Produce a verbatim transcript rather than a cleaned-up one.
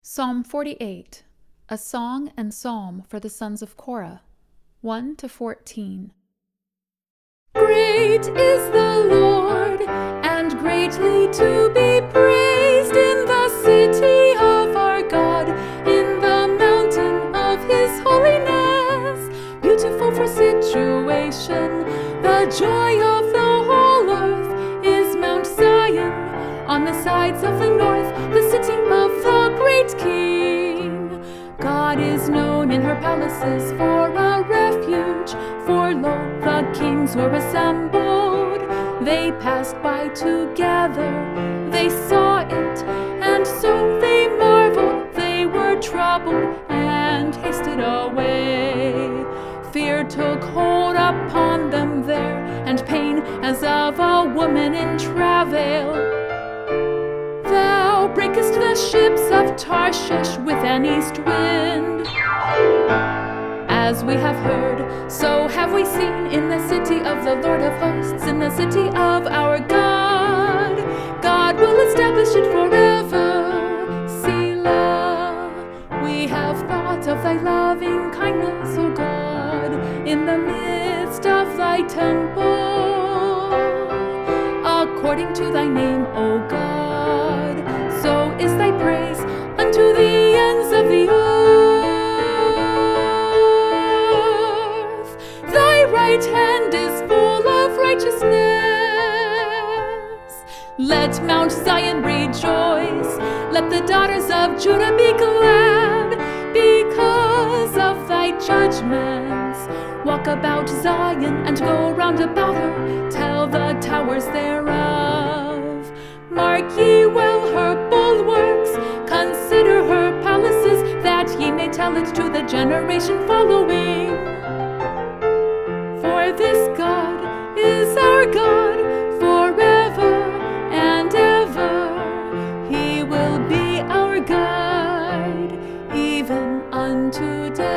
Psalm forty-eight, a song and psalm for the sons of Korah, one to fourteen. Great is the Lord, and greatly to be praised in the city of our God, in the mountain of his holiness. Beautiful for situation, the joy of the whole earth is Mount Zion, on the sides of the north, the city of the great King. God is known in her palaces for a refuge, for lo, the kings were assembled. They passed by together, they saw it, and so they marveled. They were troubled and hasted away. Fear took hold upon them there, and pain as of a woman in travail. Thou breakest the ships of Tarshish with an east wind. As we have heard, so have we seen in the city of the Lord of hosts, in the city of our God. God will establish it forever. Selah. We have thought of thy loving kindness, O God, in the midst of thy temple. According to thy name, O God, so is thy praise unto the ends of the earth. Thy right hand is full of righteousness. Let Mount Zion rejoice, let the daughters of Judah be glad, because of thy judgments. Walk about Zion and go round about her, tell the towers thereof. Mark ye well her bulwarks, consider her palaces, that ye may tell it to the generation following. For this God is our God forever and ever. He will be our guide, even unto death.